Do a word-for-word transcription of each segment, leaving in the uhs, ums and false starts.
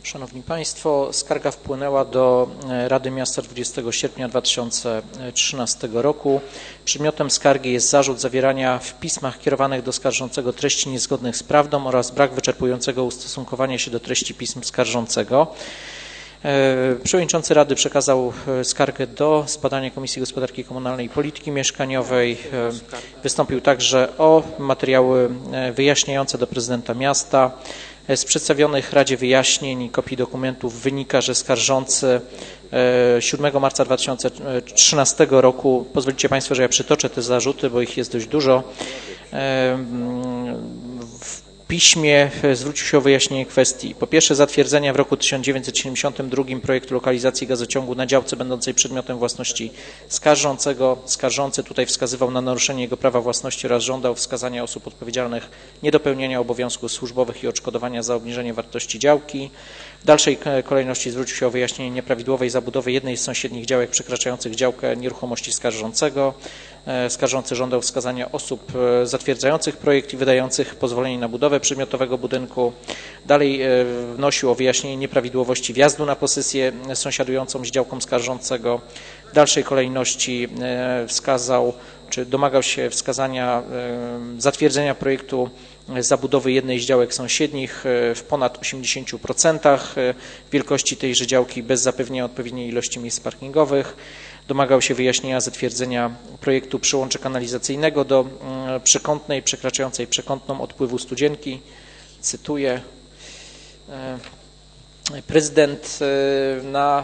Szanowni Państwo, skarga wpłynęła do Rady Miasta dwudziestego sierpnia dwa tysiące trzynastego roku. Przedmiotem skargi jest zarzut zawierania w pismach kierowanych do skarżącego treści niezgodnych z prawdą oraz brak wyczerpującego ustosunkowania się do treści pism skarżącego. Przewodniczący Rady przekazał skargę do zbadania Komisji Gospodarki Komunalnej i Polityki Mieszkaniowej. Wystąpił także o materiały wyjaśniające do prezydenta miasta. Z przedstawionych Radzie wyjaśnień i kopii dokumentów wynika, że skarżący siódmego marca dwa tysiące trzynastego roku, pozwolicie Państwo, że ja przytoczę te zarzuty, bo ich jest dość dużo, w piśmie zwrócił się o wyjaśnienie kwestii. Po pierwsze, zatwierdzenia w roku tysiąc dziewięćset siedemdziesiątym drugim projektu lokalizacji gazociągu na działce będącej przedmiotem własności skarżącego. Skarżący tutaj wskazywał na naruszenie jego prawa własności oraz żądał wskazania osób odpowiedzialnych, niedopełnienia obowiązków służbowych i odszkodowania za obniżenie wartości działki. W dalszej kolejności zwrócił się o wyjaśnienie nieprawidłowej zabudowy jednej z sąsiednich działek przekraczających działkę nieruchomości skarżącego. Skarżący żądał wskazania osób zatwierdzających projekt i wydających pozwolenie na budowę przedmiotowego budynku. Dalej wnosił o wyjaśnienie nieprawidłowości wjazdu na posesję sąsiadującą z działką skarżącego. W dalszej kolejności wskazał, czy domagał się wskazania zatwierdzenia projektu zabudowy jednej z działek sąsiednich w ponad osiemdziesięciu procentach wielkości tejże działki bez zapewnienia odpowiedniej ilości miejsc parkingowych. Domagał się wyjaśnienia zatwierdzenia projektu przyłącza kanalizacyjnego do przekątnej przekraczającej przekątną odpływu Studzienki. Cytuję. Prezydent na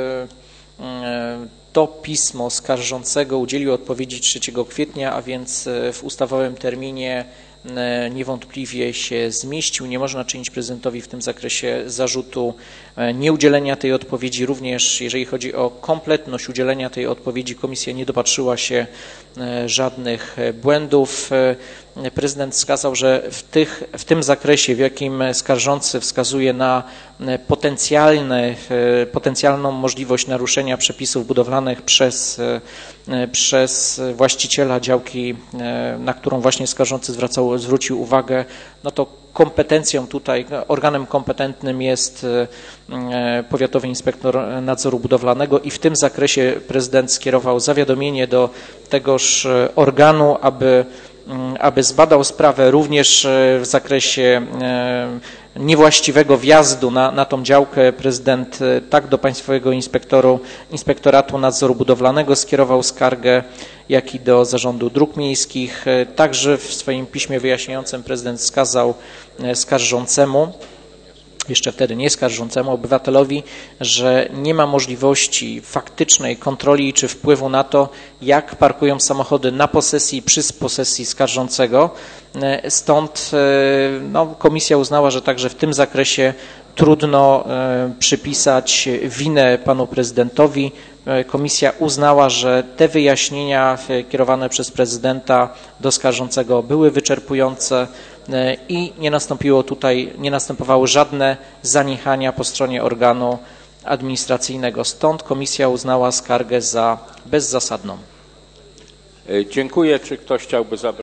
to pismo skarżącego udzielił odpowiedzi trzeciego kwietnia, a więc w ustawowym terminie niewątpliwie się zmieścił. Nie można czynić prezydentowi w tym zakresie zarzutu nieudzielenia tej odpowiedzi. Również jeżeli chodzi o kompletność udzielenia tej odpowiedzi, komisja nie dopatrzyła się żadnych błędów. Prezydent wskazał, że w, tych, w tym zakresie, w jakim skarżący wskazuje na potencjalne, potencjalną możliwość naruszenia przepisów budowlanych przez, przez właściciela działki, na którą właśnie skarżący zwracał, zwrócił uwagę, no to kompetencją tutaj, organem kompetentnym jest Powiatowy Inspektor Nadzoru Budowlanego i w tym zakresie prezydent skierował zawiadomienie do tegoż organu, aby aby zbadał sprawę również w zakresie niewłaściwego wjazdu na, na tą działkę. Prezydent tak do Państwowego Inspektoru, Inspektoratu Nadzoru Budowlanego skierował skargę, jak i do Zarządu Dróg Miejskich. Także w swoim piśmie wyjaśniającym prezydent wskazał skarżącemu, jeszcze wtedy nie skarżącemu, obywatelowi, że nie ma możliwości faktycznej kontroli czy wpływu na to, jak parkują samochody na posesji i przy posesji skarżącego. Stąd no, komisja uznała, że także w tym zakresie trudno przypisać winę panu prezydentowi. Komisja uznała, że te wyjaśnienia kierowane przez prezydenta do skarżącego były wyczerpujące i nie nastąpiło tutaj, nie następowały żadne zaniechania po stronie organu administracyjnego. Stąd komisja uznała skargę za bezzasadną. Dziękuję. Czy ktoś chciałby zabrać